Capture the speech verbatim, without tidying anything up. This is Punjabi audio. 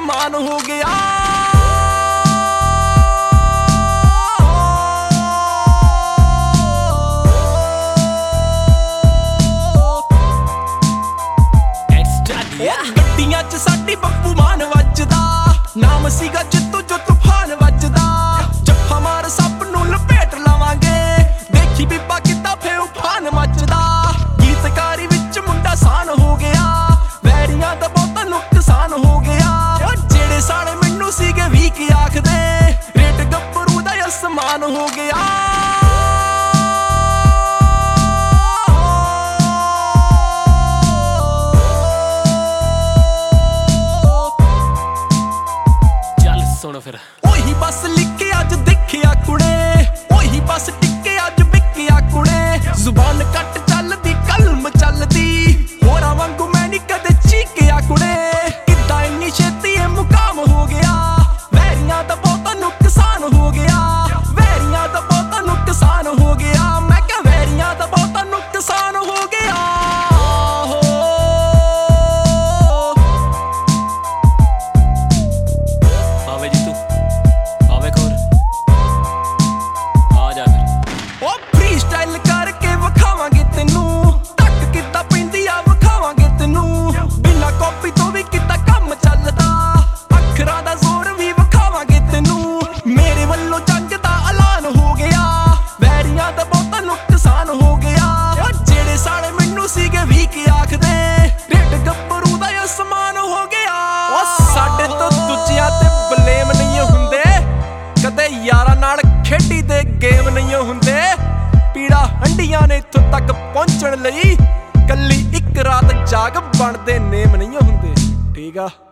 ਅਸਮਾਨ ਹੋ ਗਿਆ। ਗੱਡੀਆਂ ਚ ਸਾਡੀ ਬੱਬੂ ਮਾਨ ਵੱਜਦਾ, ਨਾਮ ਸੀਗਾ ਜਿੱਤੂ ਜੋ ਤੂਫਾਨ ਵੱਜਦਾ। ਜੱਫਾ ਮਾਰ ਸੱਪ ਨੂੰ ਲਪੇਟ ਲਵਾਂਗੇ, ਦੇਖੀ ਬੀਬਾ ਕਿੱਦਾਂ ਫੇ ਉਫਾਨ ਮੱਚਦਾ। ਗੀਤਕਾਰੀ ਵਿੱਚ ਮੁੰਡਾ ਸਾਨ ਹੋ ਗਿਆ, ਵੈਰੀਆਂ ਦਾ ਬਹੁਤਾ ਨੁਕਸਾਨ ਹੋ ਗਿਆ। ਜਿਹੜੇ ਸਾਲੇ ਮੈਨੂੰ ਸੀਗੇ ਵੀਕ ਆਖਦੇ, ਰੇਟ ਗੱਭਰੂ ਦਾ ਅਸਮਾਨ ਹੋ ਗਿਆ। ਫਿਰ ਉਹੀ ਬਸ ਲਿਖੇ ਅੱਜ ਦੇਖਿਆ ਕੁੜੇ, ਉਹੀ ਬਸ ਟਿੱਕੇ ਅੱਜ ਵਿਕਿਆ ਕੁੜੇ। ਜ਼ੁਬਾਨ ਕੱਟ ਚੱਲਦੀ ਕਲਮ ਚੱਲਦੀ, ਹੋਰਾਂ ਵਾਂਗੂ ਮੈਂ ਨੀ ਕਦੇ ਚੀਕਿਆ ਕੁੜੇ। ਕਿੱਦਾਂ ਇੰਨੀ ਛੇਤੀ ਇਹ ਮੁਕਾਮ ਹੋ ਗਿਆ, ਵੈਰੀਆਂ ਦਾ ਬਹੁਤਾ ਨੁਕਸਾਨ ਹੋ ਗਿਆ। ਵੈਰੀਆਂ ਦਾ ਬਹੁਤਾ ਨੁਕਸਾਨ ਹੋ ਗਿਆ, ਮੈਂ ਕਿਹਾ ਵੈਰੀਆਂ ਦਾ ਬਹੁਤਾ ਨੁਕਸਾਨ ਹੋ ਗਿਆ। ਸਟਾਈਲ ਕਰਕੇ ਵਿਖਾਵਾਂਗੇ ਤੈਨੂੰ, ਟੱਕ ਕਿੱਦਾਂ ਪੈਂਦੀ ਆ ਵਿਖਾਵਾਂਗੇ ਤੈਨੂੰ। ਬਿਨਾਂ ਕਾਪੀ ਤੋਂ ਵੀ ਕਿੱਦਾਂ ਕੰਮ ਚੱਲਦਾ, ਅੱਖਰਾਂ ਦਾ ਜ਼ੋਰ ਵੀ ਵਿਖਾਵਾਂਗੇ ਤੈਨੂੰ। ਮੇਰੇ ਵੱਲੋਂ ਜੰਗ ਦਾ ਐਲਾਨ ਹੋ ਗਿਆ, ਵੈਰੀਆਂ ਦਾ ਬਹੁਤਾ ਨੁਕਸਾਨ ਹੋ ਗਿਆ। ਜਿਹੜੇ ਸਾਲੇ ਮੈਨੂੰ ਸੀਗੇ ਵੀਕ ਆਖਦੇ, ਰੇਟ ਗੱਭਰੂ ਦਾ ਅਸਮਾਨ ਹੋ ਗਿਆ। ਉਹ ਸਾਡੇ ਤੋਂ ਦੂਜਿਆਂ ਤੇ ਬਲੇਮ ਨਹੀਂ ਹੁੰਦੇ, ਕਦੇ ਯਾਰਾਂ ਨਾਲ ਖੇਡੀ ਦੇ ਗੇਮ ਨਹੀਂ ਹੁੰਦੇ। ਪੀੜਾ ਹੰਡੀਆਂ ਨੇ ਇੱਥੋਂ ਤੱਕ ਪਹੁੰਚਣ ਲਈ, ਕੱਲੀ ਇੱਕ ਰਾਤ ਜਾਗ ਬਣਦੇ ਨੇਮ ਨਹੀਂ ਹੁੰਦੇ। ਠੀਕ ਆ।